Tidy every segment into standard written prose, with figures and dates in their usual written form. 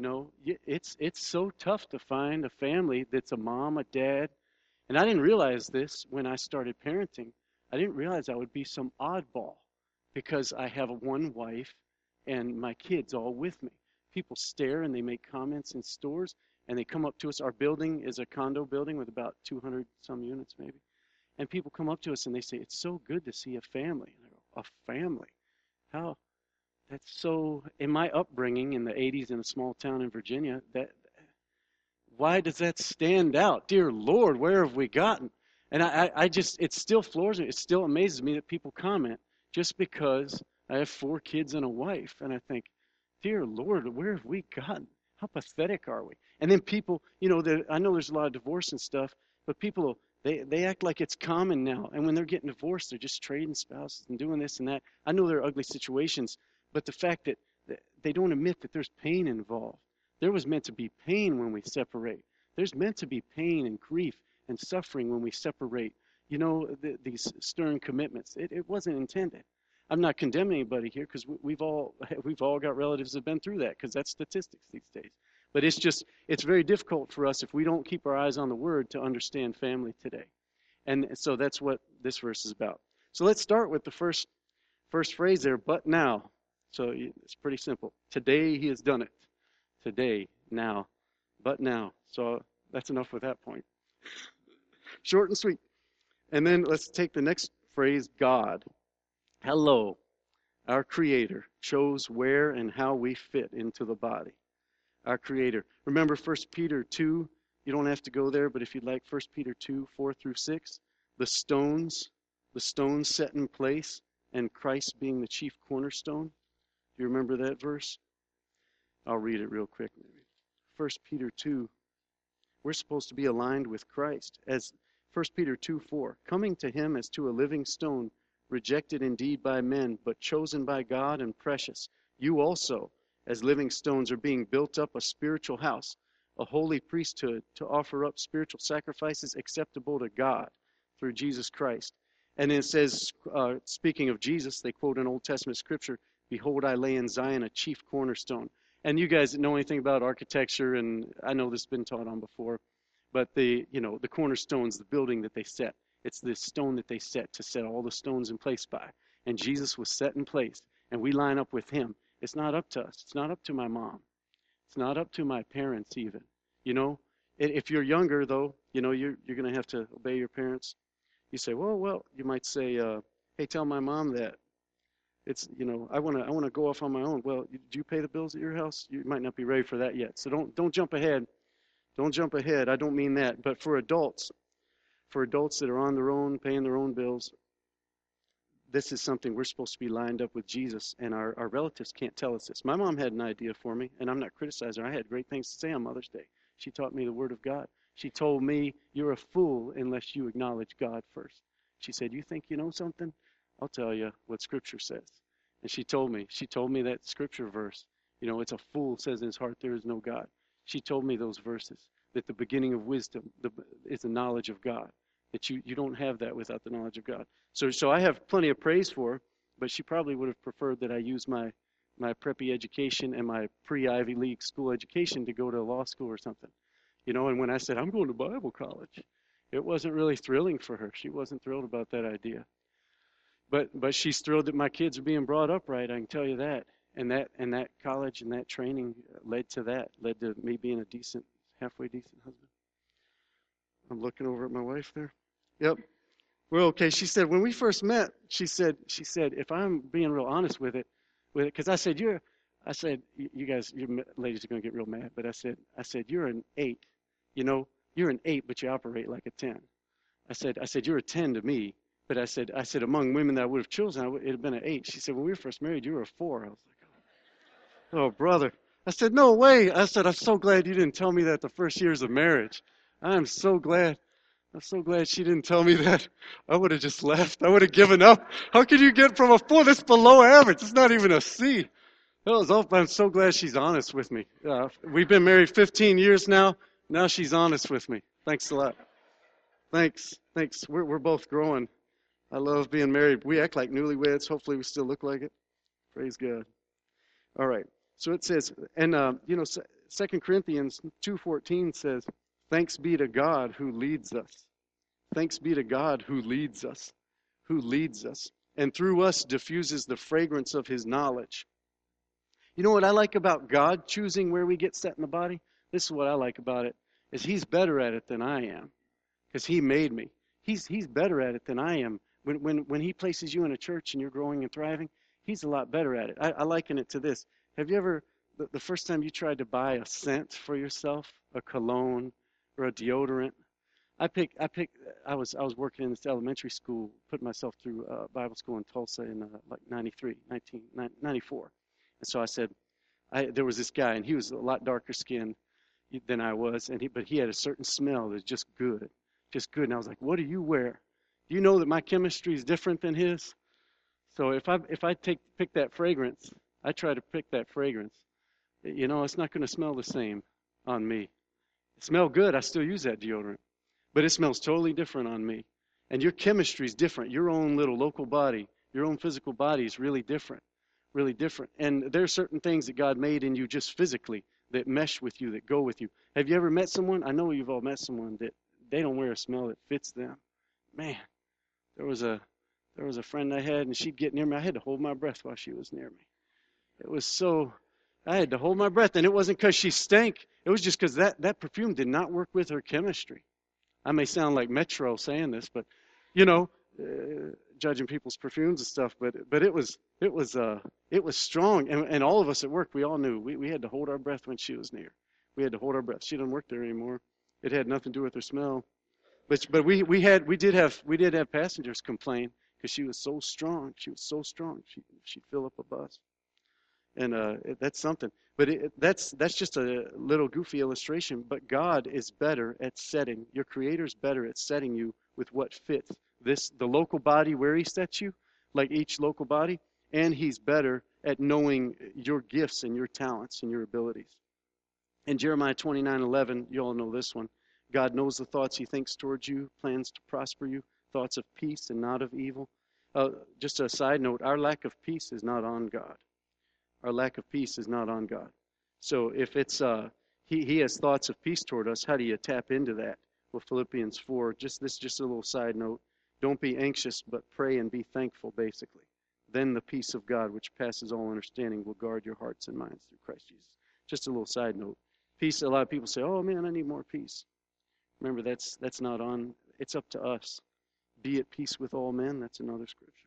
It's so tough to find a family that's a mom, a dad, and I didn't realize this when I started parenting. I didn't realize I would be some oddball because I have one wife and my kids all with me. People stare and they make comments in stores and they come up to us. Our building is a condo building with about 200 some units maybe. And people come up to us and they say, "It's so good to see a family." And I go, "A family? How?" That's so, in my upbringing in the 80s in a small town in Virginia, why does that stand out? Dear Lord, where have we gotten? And I just, it still floors me. It still amazes me that people comment just because I have 4 kids and a wife. And I think, dear Lord, where have we gotten? How pathetic are we? And then people, I know there's a lot of divorce and stuff, but people, they act like it's common now. And when they're getting divorced, they're just trading spouses and doing this and that. I know there are ugly situations, but the fact that they don't admit that there's pain involved. There was meant to be pain when we separate. There's meant to be pain and grief and suffering when we separate. These stern commitments. It wasn't intended. I'm not condemning anybody here because we've all got relatives that have been through that because that's statistics these days. But it's very difficult for us if we don't keep our eyes on the Word to understand family today. And so that's what this verse is about. So let's start with the first phrase there, but now. So it's pretty simple. Today he has done it. Today, now, but now. So that's enough with that point. Short and sweet. And then let's take the next phrase, God. Hello, our Creator chose where and how we fit into the body. Our Creator. Remember 1 Peter 2, you don't have to go there, but if you'd like, 1 Peter 2, 4 through 6, the stones set in place, and Christ being the chief cornerstone. Do you remember that verse? I'll read it real quick. 1 Peter 2, we're supposed to be aligned with Christ. As 1 Peter 2, 4, coming to him as to a living stone, rejected indeed by men, but chosen by God and precious. You also, as living stones, are being built up a spiritual house, a holy priesthood, to offer up spiritual sacrifices acceptable to God through Jesus Christ. And it says, speaking of Jesus, they quote an Old Testament scripture, "Behold, I lay in Zion a chief cornerstone." And you guys that know anything about architecture, and I know this has been taught on before, but the cornerstone's the building that they set. It's the stone that they set to set all the stones in place by. And Jesus was set in place, and we line up with him. It's not up to us. It's not up to my mom. It's not up to my parents even. If you're younger though, you're going to have to obey your parents. You say, well, you might say, "Hey, tell my mom that it's, I want to go off on my own." Well, do you pay the bills at your house? You might not be ready for that yet. So don't jump ahead. Don't jump ahead. I don't mean that. But for adults that are on their own, paying their own bills, this is something we're supposed to be lined up with Jesus, and our relatives can't tell us this. My mom had an idea for me, and I'm not criticizing her. I had great things to say on Mother's Day. She taught me the Word of God. She told me, "You're a fool unless you acknowledge God first." She said, "You think you know something? I'll tell you what Scripture says." And she told me that Scripture verse. It's a fool says in his heart there is no God. She told me those verses, that the beginning of wisdom is the knowledge of God, that you don't have that without the knowledge of God. So I have plenty of praise for her, but she probably would have preferred that I use my preppy education and my pre-Ivy League school education to go to law school or something. And when I said, "I'm going to Bible college," it wasn't really thrilling for her. She wasn't thrilled about that idea. But she's thrilled that my kids are being brought up right, I can tell you that. And that college and that training led to me being a halfway decent husband. I'm looking over at my wife there. Yep. Well, okay. She said, when we first met, she said, if I'm being real honest with it, because I said, you guys, you ladies are going to get real mad, but I said, you're an 8. You're an 8, but you operate like a 10. I said, you're a 10 to me, but I said, among women that I would have chosen, it would have been an 8. She said, when we were first married, you were a 4. I was like, oh, brother. I said, no way. I said, I'm so glad you didn't tell me that the first years of marriage. I'm so glad she didn't tell me that. I would have just left. I would have given up. How could you get from a 4 that's below average? It's not even a C. I'm so glad she's honest with me. We've been married 15 years now. Now she's honest with me. Thanks a lot. Thanks. We're both growing. I love being married. We act like newlyweds. Hopefully we still look like it. Praise God. All right. So it says, and 2 Corinthians 2:14 says, "Thanks be to God who leads us. Thanks be to God who leads us, and through us diffuses the fragrance of his knowledge." You know what I like about God choosing where we get set in the body? This is what I like about it, is he's better at it than I am, because he made me. He's better at it than I am. When he places you in a church and you're growing and thriving, he's a lot better at it. I liken it to this. Have you ever, the first time you tried to buy a scent for yourself, a cologne or a deodorant? I was working in this elementary school, putting myself through Bible school in Tulsa in like 1994. And so I said, there was this guy, and he was a lot darker skinned than I was, but he had a certain smell that's just good. And I was like, "What do you wear? Do you know that my chemistry is different than his?" So if I pick that fragrance, I try to pick that fragrance. It's not going to smell the same on me. It smells good. I still use that deodorant, but it smells totally different on me. And your chemistry is different. Your own little local body, your own physical body is really different, really different. And there are certain things that God made in you just physically that mesh with you, that go with you. Have you ever met someone? I know you've all met someone that they don't wear a smell that fits them. Man, there was a friend I had, and she'd get near me. I had to hold my breath while she was near me. It was so, I had to hold my breath, and it wasn't because she stank. It was just because that perfume did not work with her chemistry. I may sound like Metro saying this, but you know, judging people's perfumes and stuff. But it was strong, and all of us at work, we all knew we had to hold our breath when she was near. We had to hold our breath. She doesn't work there anymore. It had nothing to do with her smell. But we did have passengers complain because she was so strong. She was so strong. She'd fill up a bus, and that's something. But that's just a little goofy illustration. But God is better at setting. Your Creator's better at setting you with what fits the local body where He sets you, like each local body, and He's better at knowing your gifts and your talents and your abilities. In Jeremiah 29:11, you all know this one. God knows the thoughts He thinks towards you, plans to prosper you, thoughts of peace and not of evil. Just a side note, our lack of peace is not on God. Our lack of peace is not on God. So if it's He has thoughts of peace toward us, how do you tap into that? Well, Philippians 4, just a little side note. Don't be anxious, but pray and be thankful, basically. Then the peace of God, which passes all understanding, will guard your hearts and minds through Christ Jesus. Just a little side note. Peace, a lot of people say, "Oh man, I need more peace." Remember, that's not on, it's up to us. Be at peace with all men, that's another scripture.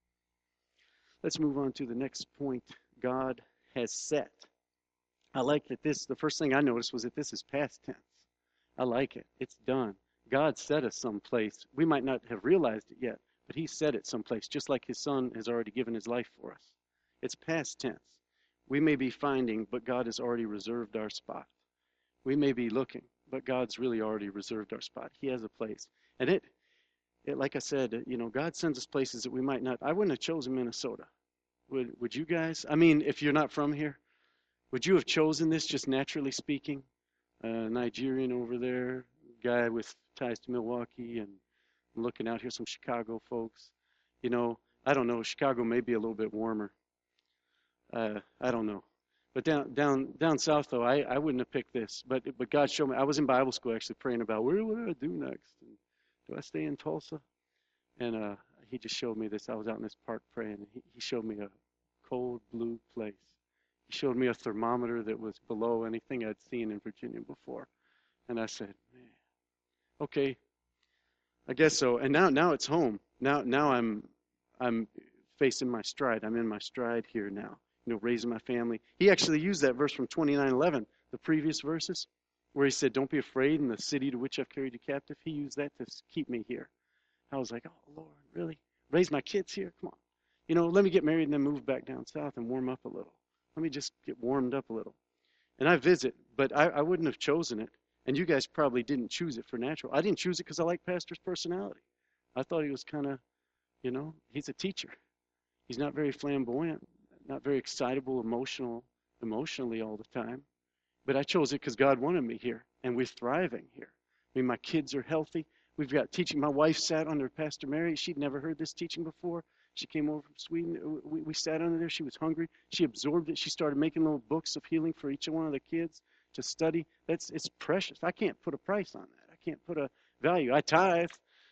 Let's move on to the next point. God has set. I like that the first thing I noticed was that this is past tense. I like it. It's done. God set us someplace. We might not have realized it yet, but He set it someplace, just like His Son has already given His life for us. It's past tense. We may be finding, but God has already reserved our spot. We may be looking, but God's really already reserved our spot. He has a place. And it like I said, God sends us places that we might not. I wouldn't have chosen Minnesota. Would you guys? I mean, if you're not from here, would you have chosen this, just naturally speaking? Nigerian over there, guy with ties to Milwaukee, and I'm looking out here, some Chicago folks. I don't know. Chicago may be a little bit warmer. I don't know. But down south, though, I wouldn't have picked this. But God showed me. I was in Bible school actually praying about what do I do next? And do I stay in Tulsa? And He just showed me this. I was out in this park praying, and He showed me a cold blue place. He showed me a thermometer that was below anything I'd seen in Virginia before. And I said, man, okay, I guess so. And now it's home. Now I'm facing my stride. I'm in my stride here now. Raising my family. He actually used that verse from 29:11, the previous verses, where He said, "Don't be afraid in the city to which I've carried you captive." He used that to keep me here. I was like, "Oh Lord, really? Raise my kids here? Come on. Let me get married and then move back down south and warm up a little. Let me just get warmed up a little." And I visit, but I wouldn't have chosen it. And you guys probably didn't choose it for natural. I didn't choose it because I like Pastor's personality. I thought he was kind of, he's a teacher. He's not very flamboyant, not very excitable, emotionally all the time. But I chose it because God wanted me here, and we're thriving here. I mean, my kids are healthy. We've got teaching. My wife sat under Pastor Mary. She'd never heard this teaching before. She came over from Sweden. We sat under there. She was hungry. She absorbed it. She started making little books of healing for each one of the kids to study. It's precious. I can't put a price on that. I can't put a value. I tithe.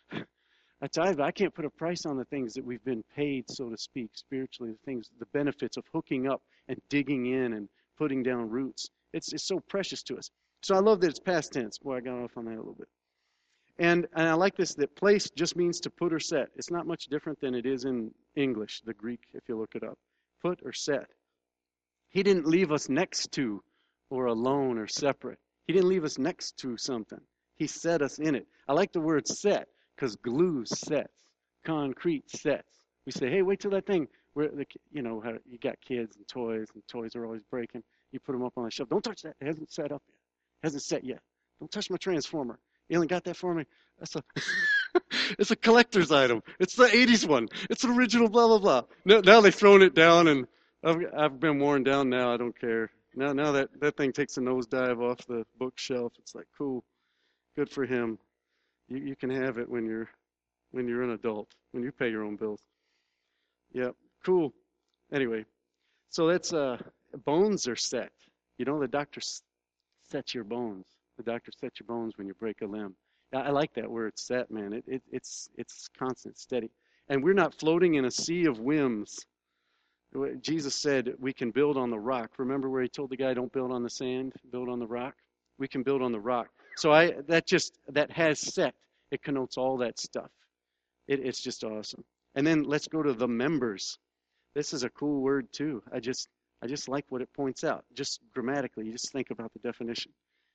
I tithe, but I can't put a price on the things that we've been paid, so to speak, spiritually, the things, the benefits of hooking up and digging in and putting down roots. It's so precious to us. So I love that it's past tense. Boy, I got off on that a little bit. And I like this, that place just means to put or set. It's not much different than it is in English, the Greek, if you look it up. Put or set. He didn't leave us next to or alone or separate. He didn't leave us next to something. He set us in it. I like the word set because glue sets, concrete sets. We say, hey, wait till that thing, where you know, how you got kids and toys are always breaking. You put them up on the shelf. Don't touch that. It hasn't set up yet. It hasn't set yet. Don't touch my transformer. You only got that for me? That's a it's a collector's item. It's the 80s one. It's an original blah, blah, blah. Now they've thrown it down, and I've been worn down now. I don't care. Now that thing takes a nosedive off the bookshelf. It's like, cool. Good for him. You can have it when you're an adult, when you pay your own bills. Yep, cool. Anyway, so that's bones are set. You know, the doctor sets your bones. The doctor sets your bones when you break a limb. I like that word, set, man. It's constant, steady. And we're not floating in a sea of whims. Jesus said we can build on the rock. Remember where he told the guy, don't build on the sand, build on the rock? We can build on the rock. So that has set. It connotes all that stuff. It's just awesome. And then let's go to the members. This is a cool word too. I just like what it points out. Just grammatically, you just think about the definition.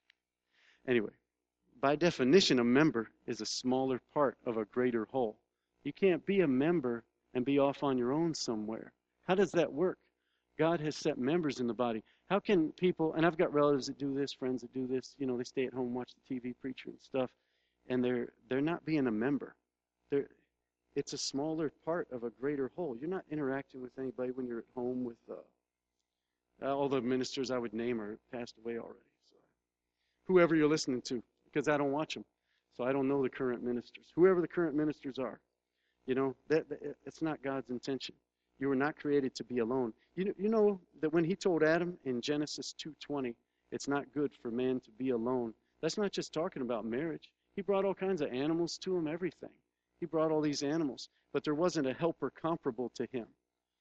Anyway, by definition, a member is a smaller part of a greater whole. You can't be a member and be off on your own somewhere. How does that work? God has set members in the body. How can people, and I've got relatives that do this, friends that do this, you know, they stay at home, watch the TV preacher and stuff, and they're not being a member. It's a smaller part of a greater whole. You're not interacting with anybody when you're at home with all the ministers I would name are passed away already. So whoever you're listening to, because I don't watch them, so I don't know the current ministers. Whoever the current ministers are, you know, that it's not God's intention. You were not created to be alone. You know that when he told Adam in Genesis 2:20, it's not good for man to be alone. That's not just talking about marriage. He brought all kinds of animals to him, everything. He brought all these animals, but there wasn't a helper comparable to him.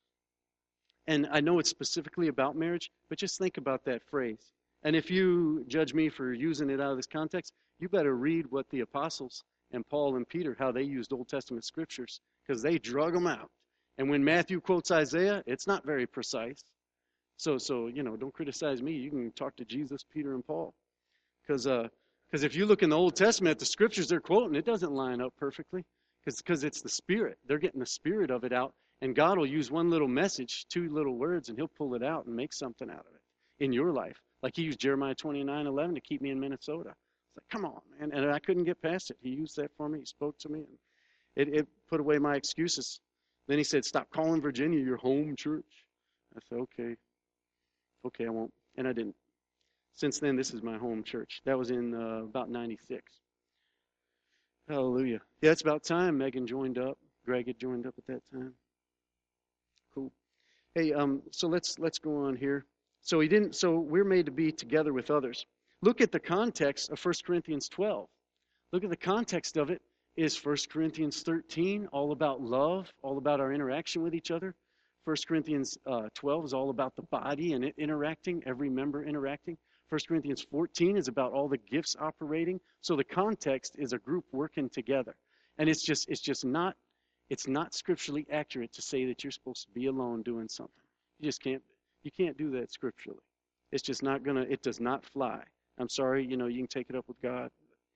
And I know it's specifically about marriage, but just think about that phrase. And if you judge me for using it out of this context, you better read what the apostles and Paul and Peter, how they used Old Testament scriptures, because they drug them out. And when Matthew quotes Isaiah, it's not very precise. So you know, don't criticize me. You can talk to Jesus, Peter, and Paul. Because if you look in the Old Testament at the scriptures they're quoting, it doesn't line up perfectly. Because it's the Spirit. They're getting the Spirit of it out. And God will use one little message, two little words, and he'll pull it out and make something out of it in your life. Like he used Jeremiah 29:11 to keep me in Minnesota. It's like, come on, man. And I couldn't get past it. He used that for me. He spoke to me. And it put away my excuses. Then he said, stop calling Virginia your home church. I said, okay, I won't. And I didn't. Since then, this is my home church. That was in about 96. Hallelujah. Yeah, it's about time Megan joined up. Greg had joined up at that time. Cool. Hey, so let's go on here. So we're made to be together with others. Look at the context of 1 Corinthians 12. Look at the context of it. Is 1 Corinthians 13 all about love, all about our interaction with each other? 1 Corinthians 12 is all about the body and it interacting, every member interacting. 1 Corinthians 14 is about all the gifts operating. So the context is a group working together. And it's not scripturally accurate to say that you're supposed to be alone doing something. You can't do that scripturally. It's just not it does not fly. I'm sorry, you can take it up with God.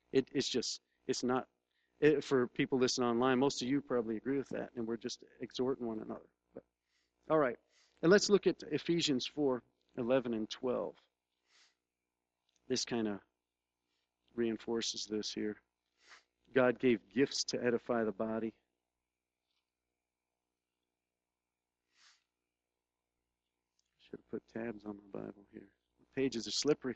It's not. For people listening online, most of you probably agree with that, and we're just exhorting one another. But, all right, and let's look at Ephesians 4:11 and 12. This kind of reinforces this here. God gave gifts to edify the body. Should have put tabs on my Bible here. The pages are slippery.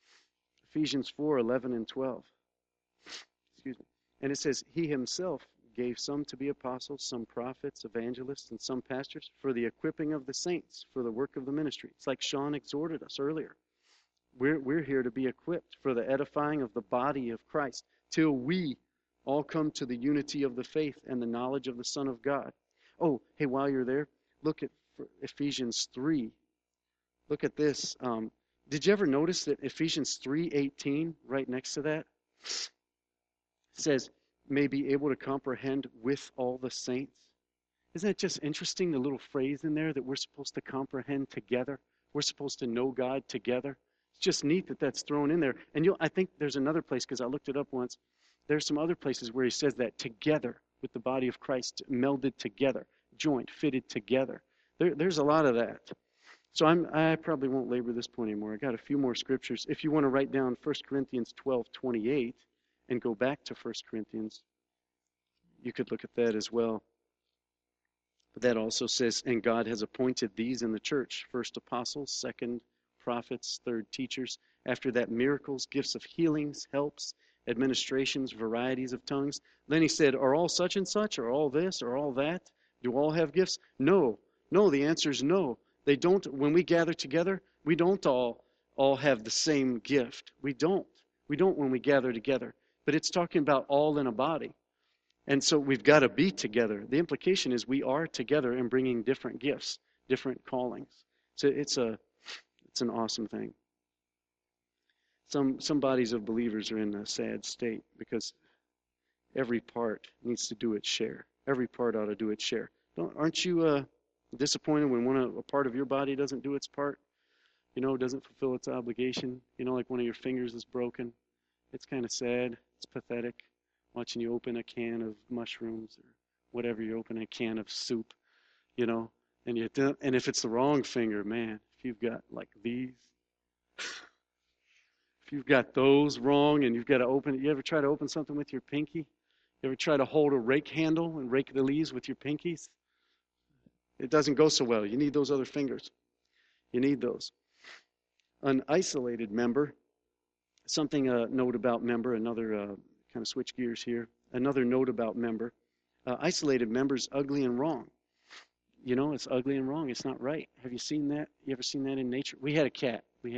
Ephesians 4:11 and 12. Excuse me. And it says, he himself gave some to be apostles, some prophets, evangelists, and some pastors for the equipping of the saints, for the work of the ministry. It's like Sean exhorted us earlier. We're here to be equipped for the edifying of the body of Christ, till we all come to the unity of the faith and the knowledge of the Son of God. Oh, hey, while you're there, look at Ephesians 3. Look at this. Did you ever notice that Ephesians 3:18, right next to that, says, may be able to comprehend with all the saints? Isn't that just interesting, the little phrase in there that we're supposed to comprehend together? We're supposed to know God together. It's just neat that that's thrown in there. And I think there's another place, because I looked it up once. There's some other places where he says that together with the body of Christ, melded together, joint, fitted together. There's a lot of that. So I probably won't labor this point anymore. I got a few more scriptures. If you want to write down 1 Corinthians 12:28 and go back to 1 Corinthians, you could look at that as well. But that also says, and God has appointed these in the church, first apostles, second prophets, third teachers. After that, miracles, gifts of healings, helps, administrations, varieties of tongues. Then he said, are all such and such, or all this, or all that? Do all have gifts? No. No, the answer is no. They don't. When we gather together, we don't all have the same gift. We don't. We don't when we gather together. But it's talking about all in a body. And so we've got to be together. The implication is we are together and bringing different gifts, different callings. So it's an awesome thing. Some bodies of believers are in a sad state because every part needs to do its share. Every part ought to do its share. Aren't you disappointed when a part of your body doesn't do its part? Doesn't fulfill its obligation? Like one of your fingers is broken. It's kind of sad. It's pathetic. Watching you open a can of mushrooms or whatever, you open a can of soup, and if it's the wrong finger, man, if you've got like these, if you've got those wrong and you've got to open it, you ever try to open something with your pinky? You ever try to hold a rake handle and rake the leaves with your pinkies? It doesn't go so well. You need those other fingers. You need those. An isolated member, something note about member, another kind of switch gears here. Another note about member. Isolated member's ugly and wrong. It's ugly and wrong. It's not right. Have you seen that? You ever seen that in nature? We had a cat. We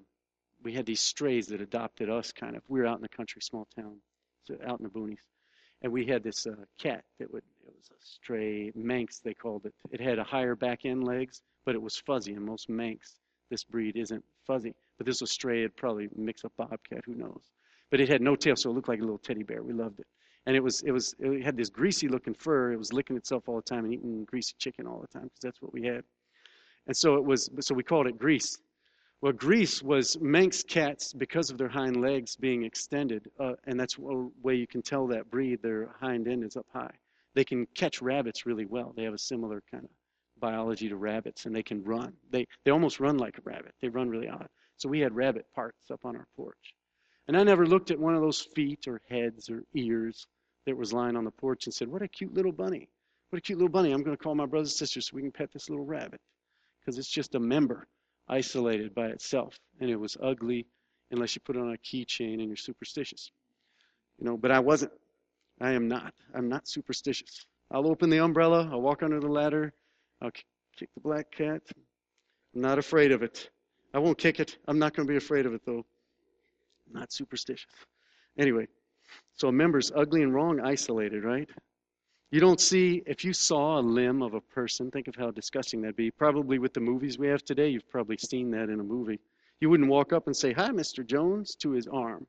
had these strays that adopted us, kind of. We were out in the country, small town, so out in the boonies. And we had this cat it was a stray Manx, they called it. It had a higher back end legs, but it was fuzzy. And most Manx, this breed, isn't fuzzy. But this was stray. It'd probably mix up bobcat, who knows. But it had no tail, so it looked like a little teddy bear. We loved it. And it had this greasy looking fur. It was licking itself all the time and eating greasy chicken all the time, because that's what we had. And so we called it Grease. Well, Grease was Manx cats, because of their hind legs being extended, and that's a way you can tell that breed, their hind end is up high. They can catch rabbits really well. They have a similar kind of biology to rabbits, and they can run. They almost run like a rabbit. They run really odd. So we had rabbit parts up on our porch. And I never looked at one of those feet or heads or ears that was lying on the porch and said, what a cute little bunny. What a cute little bunny. I'm going to call my brothers and sisters so we can pet this little rabbit. Because it's just a member, isolated by itself. And it was ugly unless you put it on a keychain and you're superstitious. But I wasn't. I am not. I'm not superstitious. I'll open the umbrella. I'll walk under the ladder. I'll kick the black cat. I'm not afraid of it. I won't kick it. I'm not going to be afraid of it, though. Not superstitious. Anyway, so a member's ugly and wrong, isolated, right? You don't see, if you saw a limb of a person, think of how disgusting that'd be. Probably with the movies we have today, you've probably seen that in a movie. You wouldn't walk up and say, hi, Mr. Jones, to his arm.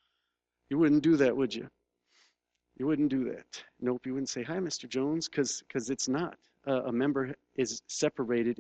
You wouldn't do that, would you? You wouldn't do that. Nope, you wouldn't say, hi, Mr. Jones, because it's not. A member is separated,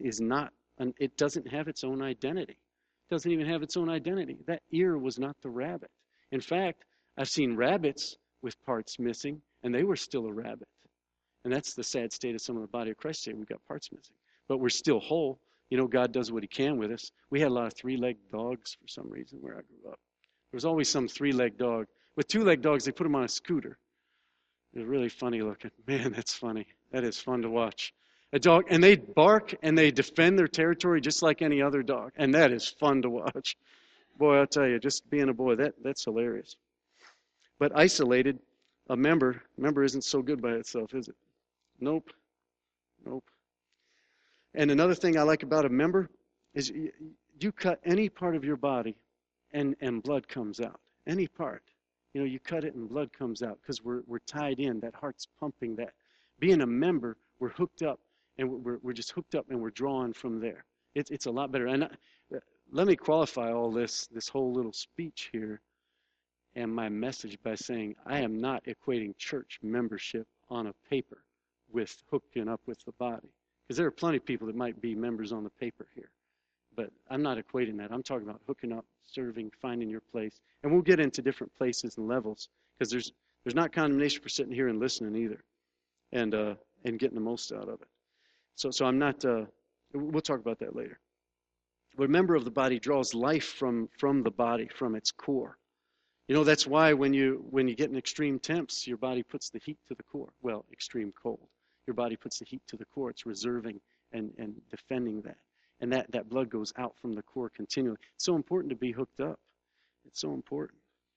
it doesn't have its own identity. Doesn't even have its own identity. That ear was not the rabbit. In fact, I've seen rabbits with parts missing, and they were still a rabbit. And that's the sad state of some of the body of Christ today. We've got parts missing. But we're still whole. God does what he can with us. We had a lot of three-legged dogs for some reason where I grew up. There was always some three-legged dog. With two-legged dogs, they put them on a scooter. It was really funny looking. Man, that's funny. That is fun to watch. A dog, and they bark and they defend their territory just like any other dog. And that is fun to watch. Boy, I'll tell you, just being a boy, that's hilarious. But isolated, A member isn't so good by itself, is it? Nope, nope. And another thing I like about a member is you cut any part of your body and blood comes out. Any part. You cut it and blood comes out because we're tied in. That heart's pumping that. Being a member, we're hooked up and we're just hooked up and we're drawing from there. It's a lot better. And let me qualify all this whole little speech here and my message by saying I am not equating church membership on a paper with hooking up with the body. Because there are plenty of people that might be members on the paper here. But I'm not equating that. I'm talking about hooking up, serving, finding your place. And we'll get into different places and levels because there's not condemnation for sitting here and listening either and getting the most out of it. So I'm not, we'll talk about that later. But a member of the body draws life from the body, from its core. That's why when you get in extreme temps, your body puts the heat to the core. Well, extreme cold. Your body puts the heat to the core. It's reserving and defending that. And that blood goes out from the core continually. It's so important to be hooked up. It's so important.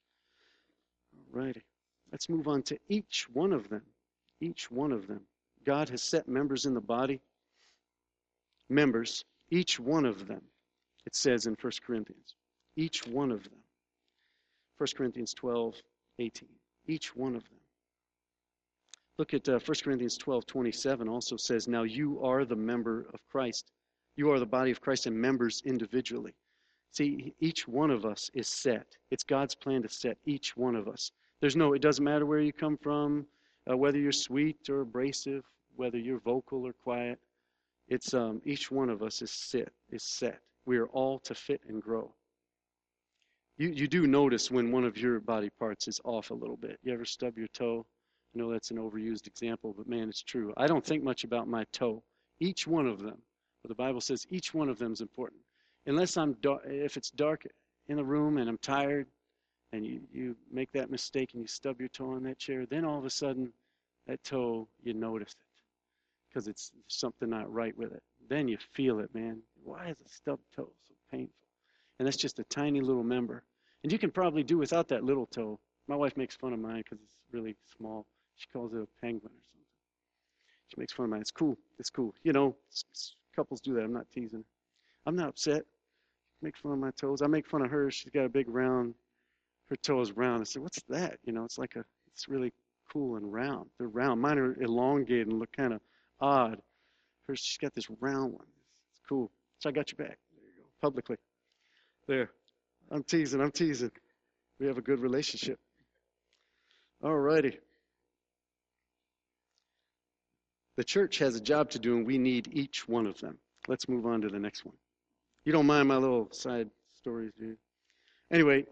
All righty. Let's move on to each one of them. Each one of them. God has set members in the body. Members, each one of them. It says in 1 Corinthians. Each one of them. 1 Corinthians 12:18. Each one of them. Look at 1 Corinthians 12:27 also says, now you are the member of Christ. You are the body of Christ and members individually. See, each one of us is set. It's God's plan to set each one of us. It doesn't matter where you come from, whether you're sweet or abrasive, whether you're vocal or quiet. It's each one of us is set. We are all to fit and grow. You do notice when one of your body parts is off a little bit. You ever stub your toe? I know that's an overused example, but man, it's true. I don't think much about my toe. Each one of them. But the Bible says each one of them is important. Unless if it's dark in the room and I'm tired and you make that mistake and you stub your toe on that chair, then all of a sudden that toe, you notice it because it's something not right with it. Then you feel it, man. Why is a stubbed toe so painful? And that's just a tiny little member. And you can probably do without that little toe. My wife makes fun of mine because it's really small. She calls it a penguin or something. She makes fun of mine. It's cool. It's cool. Couples do that. I'm not teasing her. I'm not upset. Make fun of my toes. I make fun of her. She's got a big round. Her toe is round. I said, what's that? It's really cool and round. They're round. Mine are elongated and look kind of odd. She's got this round one. It's cool. So I got your back. There you go. Publicly. There. I'm teasing. We have a good relationship. All righty. The church has a job to do, and we need each one of them. Let's move on to the next one. You don't mind my little side stories, do you? Anyway,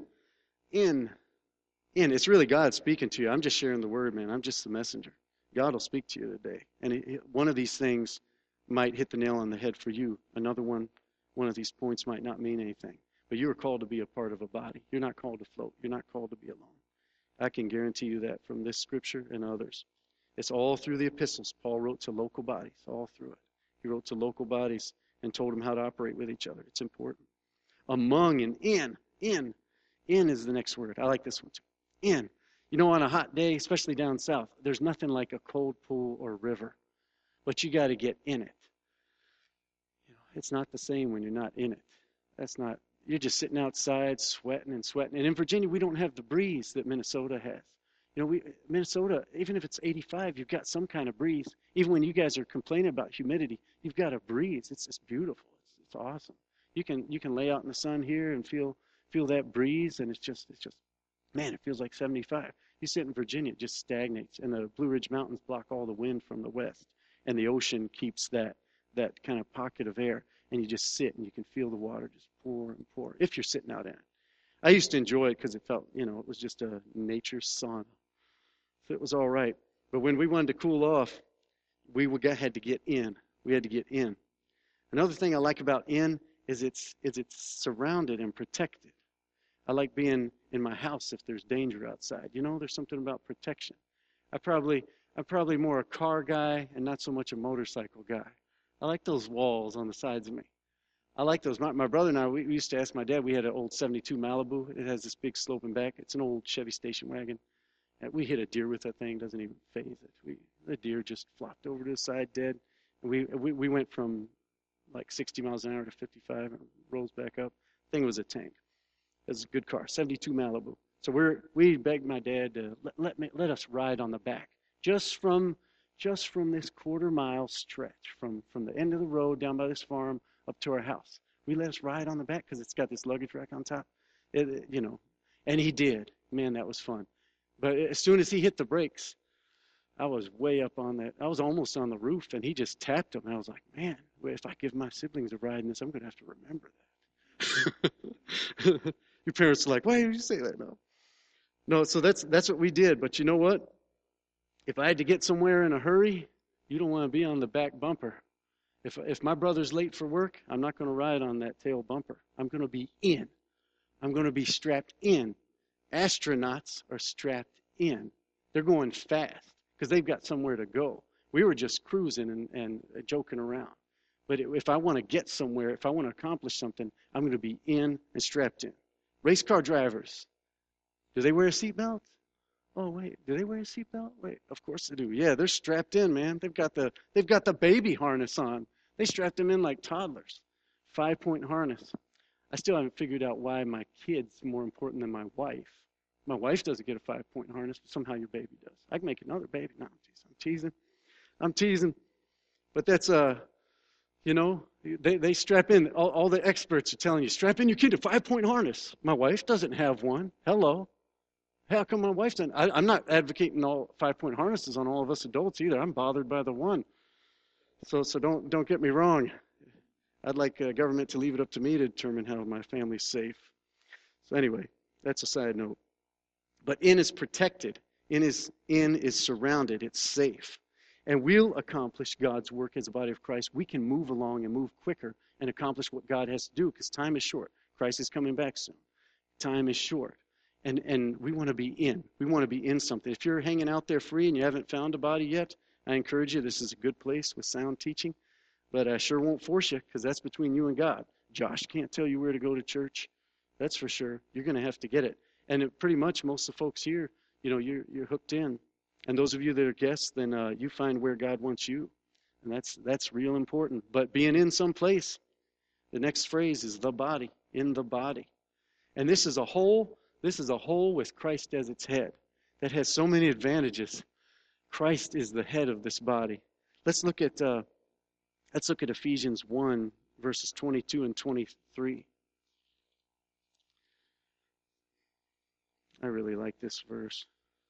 it's really God speaking to you. I'm just sharing the word, man. I'm just the messenger. God will speak to you today. And one of these things might hit the nail on the head for you. Another one of these points might not mean anything. But you are called to be a part of a body. You're not called to float. You're not called to be alone. I can guarantee you that from this scripture and others. It's all through the epistles. Paul wrote to local bodies, all through it. He wrote to local bodies and told them how to operate with each other. It's important. Among and in. In is the next word. I like this one too. In. On a hot day, especially down south, there's nothing like a cold pool or river. But you got to get in it. It's not the same when you're not in it. You're just sitting outside sweating. And in Virginia, we don't have the breeze that Minnesota has. Minnesota, even if it's 85, you've got some kind of breeze. Even when you guys are complaining about humidity, you've got a breeze. It's just beautiful. It's awesome. You can lay out in the sun here and feel that breeze, and it's just man, it feels like 75. You sit in Virginia, it just stagnates, and the Blue Ridge Mountains block all the wind from the west, and the ocean keeps that kind of pocket of air, and you just sit and you can feel the water just pour and pour if you're sitting out in it. I used to enjoy it because it felt, it was just a nature sauna. So it was all right. But when we wanted to cool off, we had to get in. We had to get in. Another thing I like about in is it's surrounded and protected. I like being in my house if there's danger outside. There's something about protection. I'm probably more a car guy and not so much a motorcycle guy. I like those walls on the sides of me. I like those. My brother and I, we used to ask my dad. We had an old 72 Malibu. It has this big sloping back. It's an old Chevy station wagon. And we hit a deer with that thing, doesn't even phase it. The deer just flopped over to the side dead. And we went from like 60 miles an hour to 55 and rolls back up. Thing was a tank. It was a good car, 72 Malibu. So we begged my dad to let us ride on the back, just from this quarter-mile stretch from the end of the road down by this farm up to our house. We let us ride on the back because it's got this luggage rack on top. And he did. Man, that was fun. But as soon as he hit the brakes, I was way up on that. I was almost on the roof, and he just tapped them. And I was like, man, if I give my siblings a ride in this, I'm going to have to remember that. Your parents are like, why did you say that? No, so that's what we did. But you know what? If I had to get somewhere in a hurry, you don't want to be on the back bumper. If my brother's late for work, I'm not going to ride on that tail bumper. I'm going to be in. I'm going to be strapped in. Astronauts are strapped in. They're going fast because they've got somewhere to go. We were just cruising and joking around. But if I want to get somewhere, if I want to accomplish something, I'm going to be in and strapped in. Race car drivers, do they wear a seatbelt? Oh, wait, do they wear a seatbelt? Wait, of course they do. Yeah, they're strapped in, man. They've got the baby harness on. They strapped them in like toddlers. 5-point harness. I still haven't figured out why my kid's more important than my wife. My wife doesn't get a 5-point harness, but somehow your baby does. I can make another baby. No, I'm teasing. But that's, they strap in. All the experts are telling you, strap in your kid to 5-point harness. My wife doesn't have one. Hello. How come my wife doesn't? I'm not advocating all 5-point harnesses on all of us adults either. I'm bothered by the one. So don't get me wrong. I'd like government to leave it up to me to determine how my family's safe. So anyway, that's a side note. But in is protected. In is surrounded. It's safe. And we'll accomplish God's work as a body of Christ. We can move along and move quicker and accomplish what God has to do because time is short. Christ is coming back soon. Time is short. And we want to be in. We want to be in something. If you're hanging out there free and you haven't found a body yet, I encourage you. This is a good place with sound teaching. But I sure won't force you because that's between you and God. Josh can't tell you where to go to church. That's for sure. You're going to have to get it. And pretty much most of the folks here, you're hooked in. And those of you that are guests, then you find where God wants you. And that's real important. But being in some place, the next phrase is the body, in the body. And this is a whole with Christ as its head that has so many advantages. Christ is the head of this body. Let's look at Ephesians 1, verses 22 and 23. I really like this verse.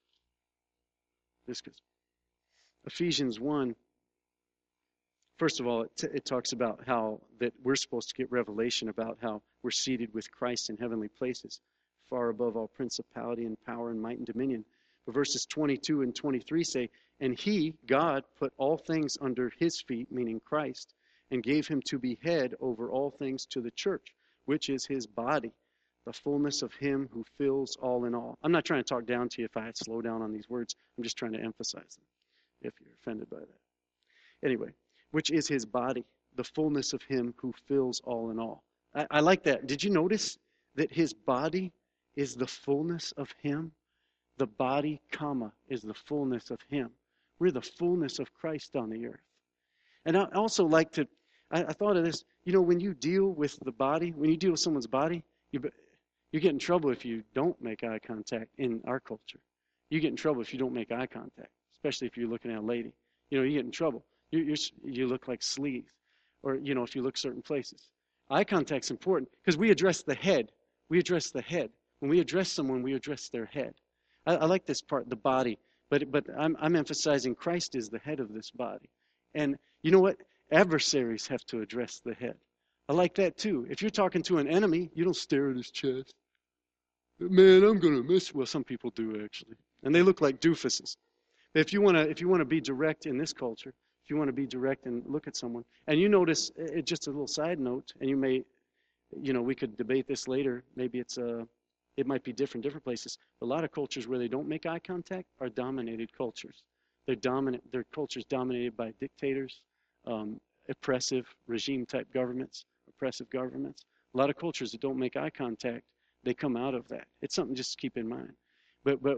Ephesians 1, first of all, it talks about how that we're supposed to get revelation about how we're seated with Christ in heavenly places, far above all principality and power and might and dominion. But verses 22 and 23 say, and he, God, put all things under his feet, meaning Christ, and gave him to be head over all things to the church, which is his body, the fullness of him who fills all in all. I'm not trying to talk down to you if I slow down on these words. I'm just trying to emphasize them, if you're offended by that. Anyway, which is his body, the fullness of him who fills all in all. I like that. Did you notice that his body is the fullness of him? The body, is the fullness of him. We're the fullness of Christ on the earth. And I also like to, I thought of this, when you deal with the body, when you deal with someone's body, you get in trouble if you don't make eye contact in our culture. You get in trouble if you don't make eye contact, especially if you're looking at a lady. You get in trouble. You look like sleaze. Or, if you look certain places. Eye contact's important because we address the head. We address the head. When we address someone, we address their head. I like this part, the body, but I'm emphasizing Christ is the head of this body. And you know what? Adversaries have to address the head. I like that too. If you're talking to an enemy, you don't stare at his chest. Man, I'm gonna miss. Well, some people do actually, and they look like doofuses. But if you want to be direct in this culture, if you want to be direct and look at someone, and you notice, just a little side note, and you may, we could debate this later. Maybe it might be different places. A lot of cultures where they don't make eye contact are dominated cultures. Their cultures dominated by dictators, oppressive regime-type governments, oppressive governments. A lot of cultures that don't make eye contact, they come out of that. It's something just to keep in mind. But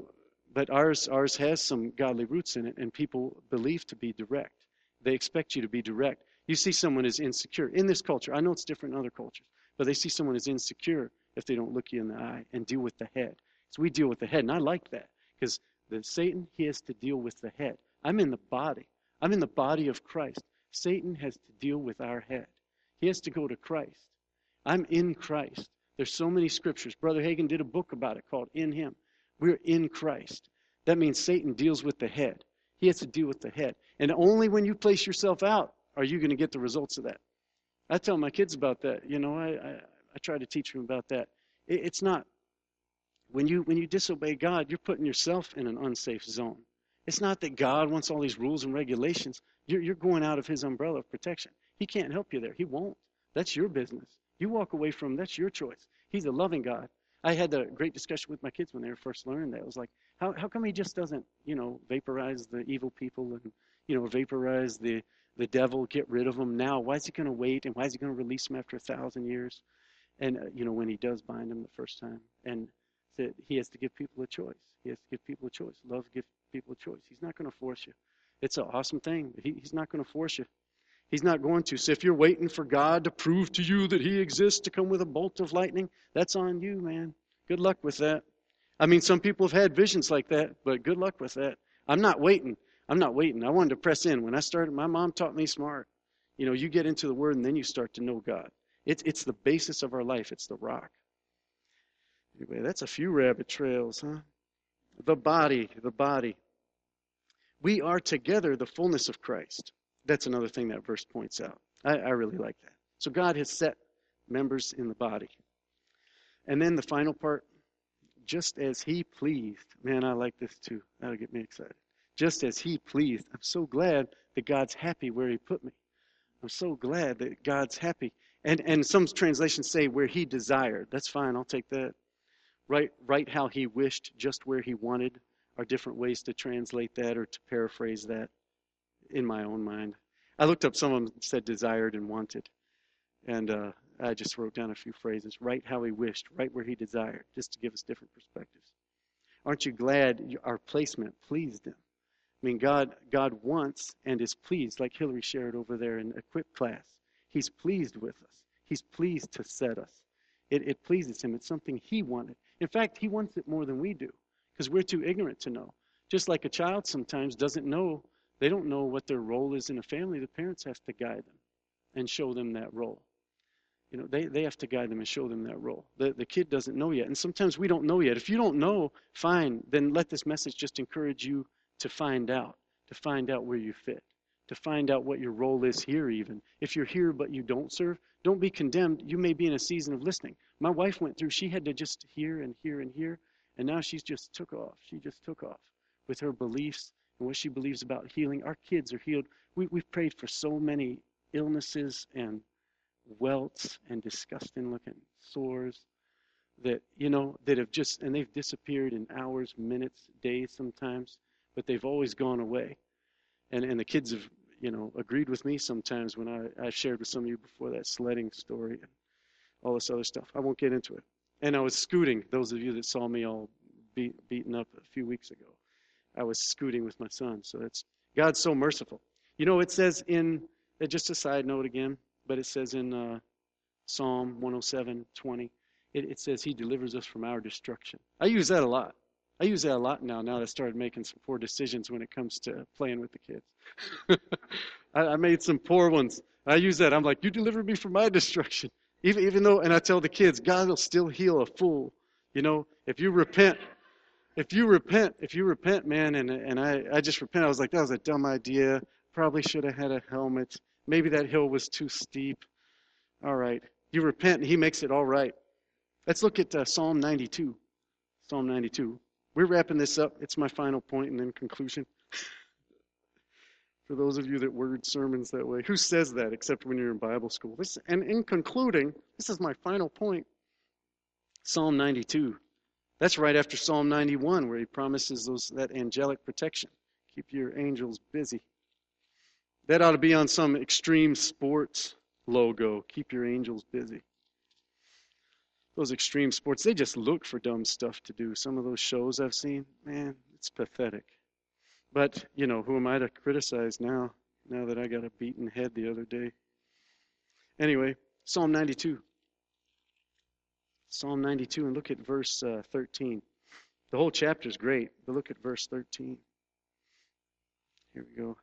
But ours has some godly roots in it, and people believe to be direct. They expect you to be direct. You see someone is insecure in this culture. I know it's different in other cultures, but they see someone as insecure if they don't look you in the eye and deal with the head. So we deal with the head, and I like that because Satan, he has to deal with the head. I'm in the body. I'm in the body of Christ. Satan has to deal with our head. He has to go to Christ. I'm in Christ. There's so many scriptures. Brother Hagin did a book about it called In Him. We're in Christ. That means Satan deals with the head. He has to deal with the head. And only when you place yourself out are you going to get the results of that. I tell my kids about that. You know, I try to teach them about that. It's not, when you disobey God, you're putting yourself in an unsafe zone. It's not that God wants all these rules and regulations. You're going out of his umbrella of protection. He can't help you there. He won't. That's your business. You walk away from him. That's your choice. He's a loving God. I had a great discussion with my kids when they were first learning that. It was like, how come he just doesn't, vaporize the evil people and, vaporize the devil, get rid of them now? Why is he going to wait? And why is he going to release them after 1,000 years? And, when he does bind them the first time. And that he has to give people a choice. He has to give people a choice. Love gives people a choice. He's not going to force you. It's an awesome thing. He's not going to force you. He's not going to. So if you're waiting for God to prove to you that he exists to come with a bolt of lightning, that's on you, man. Good luck with that. I mean, some people have had visions like that, but good luck with that. I'm not waiting. I wanted to press in. When I started, my mom taught me smart. You get into the Word and then you start to know God. It's the basis of our life. It's the rock. Anyway, that's a few rabbit trails, huh? The body. We are together the fullness of Christ. That's another thing that verse points out. I really like that. So God has set members in the body. And then the final part, just as he pleased. Man, I like this too. That'll get me excited. Just as he pleased. I'm so glad that God's happy where he put me. I'm so glad that God's happy. And some translations say where he desired. That's fine. I'll take that. Right how he wished, just where he wanted are different ways to translate that or to paraphrase that in my own mind. I looked up, some of them said desired and wanted. And I just wrote down a few phrases. Right how he wished, right where he desired, just to give us different perspectives. Aren't you glad our placement pleased him? I mean, God wants and is pleased, like Hillary shared over there in Equip class. He's pleased with us. He's pleased to set us. It pleases him. It's something he wanted. In fact, he wants it more than we do because we're too ignorant to know. Just like a child sometimes doesn't know, they don't know what their role is in a family. The parents have to guide them and show them that role. They have to guide them and show them that role. The kid doesn't know yet. And sometimes we don't know yet. If you don't know, fine, then let this message just encourage you to find out where you fit, to find out what your role is here even. If you're here but you don't serve, don't be condemned. You may be in a season of listening. My wife went through, she had to just hear and hear and hear, and now she's just took off. She just took off with her beliefs and what she believes about healing. Our kids are healed. We've prayed for so many illnesses and welts and disgusting looking sores that have just, and they've disappeared in hours, minutes, days sometimes, but they've always gone away. And the kids have agreed with me sometimes when I shared with some of you before that sledding story and all this other stuff. I won't get into it. And I was scooting. Those of you that saw me all beaten up a few weeks ago, I was scooting with my son. So God's so merciful. It says in, just a side note again, but it says in Psalm 107:20, it says he delivers us from our destruction. I use that a lot. I use that a lot now that I started making some poor decisions when it comes to playing with the kids. I made some poor ones. I use that. I'm like, you delivered me from my destruction. Even though, and I tell the kids, God will still heal a fool. If you repent, man, and I just repent. I was like, that was a dumb idea. Probably should have had a helmet. Maybe that hill was too steep. All right. You repent, and he makes it all right. Let's look at Psalm 92. Psalm 92. We're wrapping this up. It's my final point and then conclusion. For those of you that word sermons that way. Who says that except when you're in Bible school? And in concluding, this is my final point. Psalm 92. That's right after Psalm 91 where he promises that angelic protection. Keep your angels busy. That ought to be on some extreme sports logo. Keep your angels busy. Those extreme sports, they just look for dumb stuff to do. Some of those shows I've seen, man, It's pathetic. But, who am I to criticize now that I got a beaten head the other day? Anyway, Psalm 92. Psalm 92, and look at verse 13. The whole chapter is great, but look at verse 13. Here we go.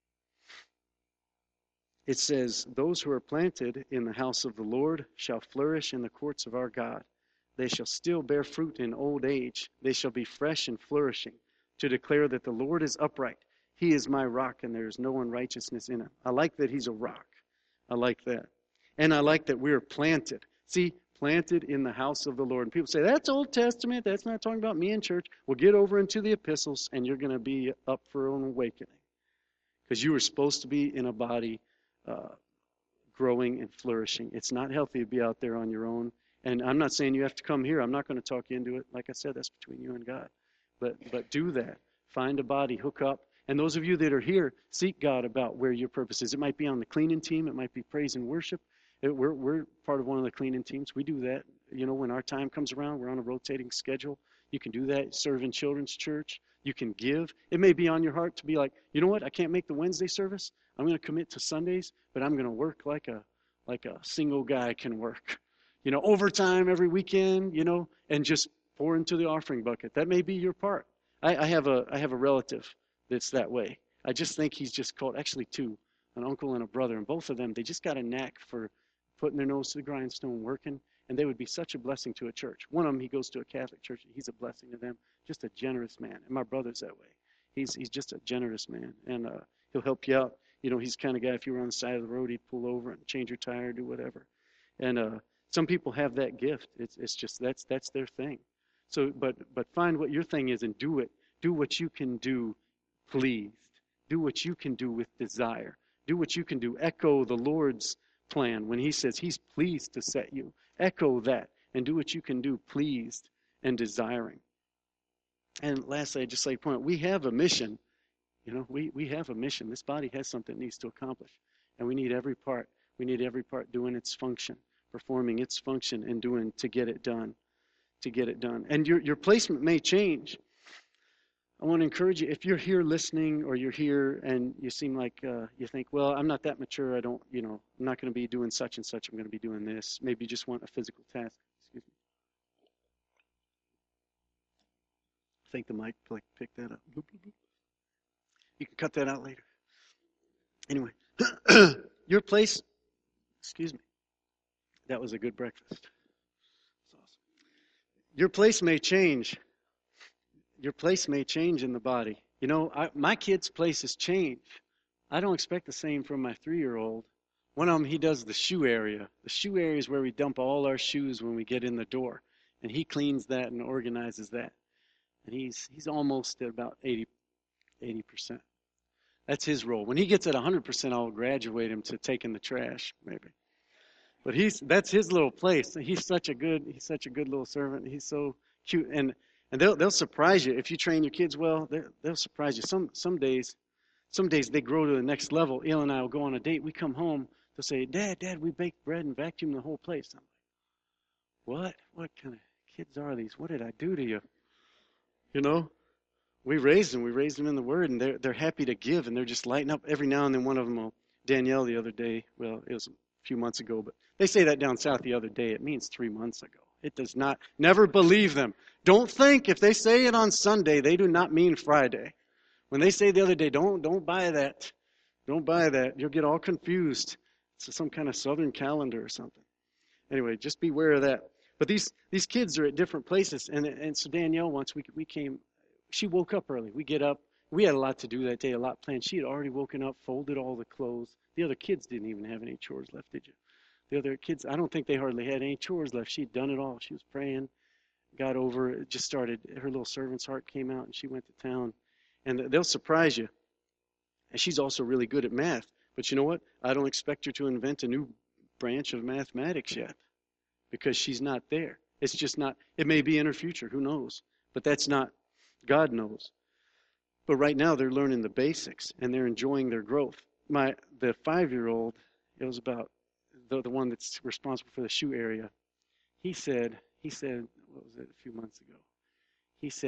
It says, "Those who are planted in the house of the Lord shall flourish in the courts of our God. They shall still bear fruit in old age. They shall be fresh and flourishing, to declare that the Lord is upright. He is my rock, and there is no unrighteousness in him." I like that he's a rock. I like that. And I like that we're planted. See, planted in the house of the Lord. And people say, that's Old Testament. That's not talking about me in church. Well, get over into the epistles, and you're going to be up for an awakening. Because you were supposed to be in a body growing and flourishing. It's not healthy to be out there on your own. And I'm not saying you have to come here. I'm not going to talk you into it. Like I said, that's between you and God. But do that. Find a body, hook up. And those of you that are here, seek God about where your purpose is. It might be on the cleaning team. It might be praise and worship. We're part of one of the cleaning teams. We do that. When our time comes around, we're on a rotating schedule. You can do that. Serve in children's church. You can give. It may be on your heart to be like, you know what? I can't make the Wednesday service. I'm going to commit to Sundays, but I'm going to work like a single guy can work. Overtime every weekend, and just pour into the offering bucket. That may be your part. I have a relative that's that way. I just think he's just called, actually two, an uncle and a brother, and both of them, they just got a knack for putting their nose to the grindstone, working, and they would be such a blessing to a church. One of them, he goes to a Catholic church. He's a blessing to them. Just a generous man. And my brother's that way. He's just a generous man, and he'll help you out. He's the kind of guy, if you were on the side of the road, he'd pull over and change your tire, do whatever. And some people have that gift. It's just that's their thing. So, but find what your thing is and do it. Do what you can do, pleased. Do what you can do with desire. Do what you can do. Echo the Lord's plan when He says He's pleased to set you. Echo that and do what you can do, pleased and desiring. And lastly, I'd just like to point out, we have a mission. We have a mission. This body has something it needs to accomplish. And we need every part. We need every part doing its function, performing its function, and doing to get it done. To get it done. And your placement may change. I want to encourage you, if you're here listening or you're here and you seem like you think, well, I'm not that mature. I'm not going to be doing such and such. I'm going to be doing this. Maybe you just want a physical task. Excuse me. I think the mic picked that up. You can cut that out later. Anyway, your place, excuse me. That was a good breakfast. That's awesome. Your place may change. Your place may change in the body. My kid's place has changed. I don't expect the same from my 3-year-old. One of them, he does the shoe area. The shoe area is where we dump all our shoes when we get in the door. And he cleans that and organizes that. And he's almost at about 80%. That's his role. When he gets at 100%, I'll graduate him to taking the trash, maybe. But that's his little place. He's such a good little servant. He's so cute, and they'll surprise you if you train your kids well. They'll surprise you. Some days they grow to the next level. Il and I will go on a date. We come home. They'll say, "Dad, we baked bread and vacuumed the whole place." I'm like, "What? What kind of kids are these? What did I do to you?" We raised them. We raised them in the Word, and they're happy to give, and they're just lighting up. Every now and then, one of them will. Danielle the other day. Well, it was a few months ago, but they say that down south the other day. It means 3 months ago. It does not. Never believe them. Don't think if they say it on Sunday, they do not mean Friday. When they say the other day, don't buy that. Don't buy that. You'll get all confused. It's some kind of Southern calendar or something. Anyway, just beware of that. But these kids are at different places, and so Danielle, once we came. She woke up early. We get up. We had a lot to do that day, a lot planned. She had already woken up, folded all the clothes. The other kids didn't even have any chores left, did you? The other kids, I don't think they hardly had any chores left. She'd done it all. She was praying, got over it, just started. Her little servant's heart came out, and she went to town. And they'll surprise you. And she's also really good at math. But you know what? I don't expect her to invent a new branch of mathematics yet because she's not there. It's just not. It may be in her future. Who knows? But that's not. God knows. But right now they're learning the basics and they're enjoying their growth. The 5-year-old, it was about the one that's responsible for the shoe area. He said, what was it, a few months ago? He said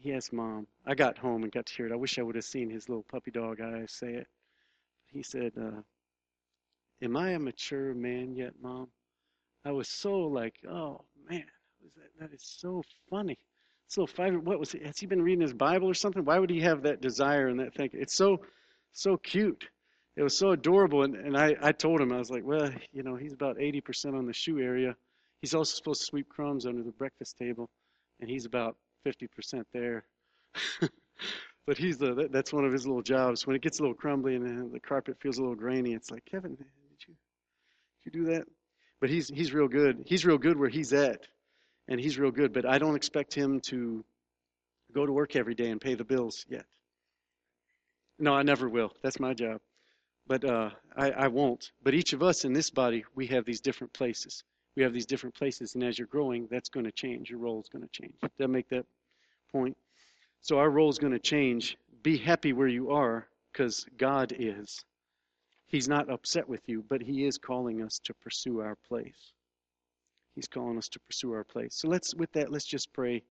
he asked Mom. I got home and got to hear it. I wish I would have seen his little puppy dog eyes say it. He said, "Am I a mature man yet, Mom?" I was so like, "Oh man, that is so funny." So five. What was it? Has he been reading his Bible or something? Why would he have that desire and that thing? It's so cute. It was so adorable. And I told him, I was like, well, he's about 80% on the shoe area. He's also supposed to sweep crumbs under the breakfast table, and he's about 50% there. But that's one of his little jobs. When it gets a little crumbly and the carpet feels a little grainy, it's like, Kevin, did you do that? But he's real good. He's real good where he's at, and he's real good. But I don't expect him to go to work every day and pay the bills yet. No, I never will. That's my job. But I won't. But each of us in this body, we have these different places. We have these different places, and as you're growing, that's going to change. Your role is going to change. Did I make that point? So our role is going to change. Be happy where you are, because God is. He's not upset with you, but He is calling us to pursue our place. He's calling us to pursue our place. So let's just pray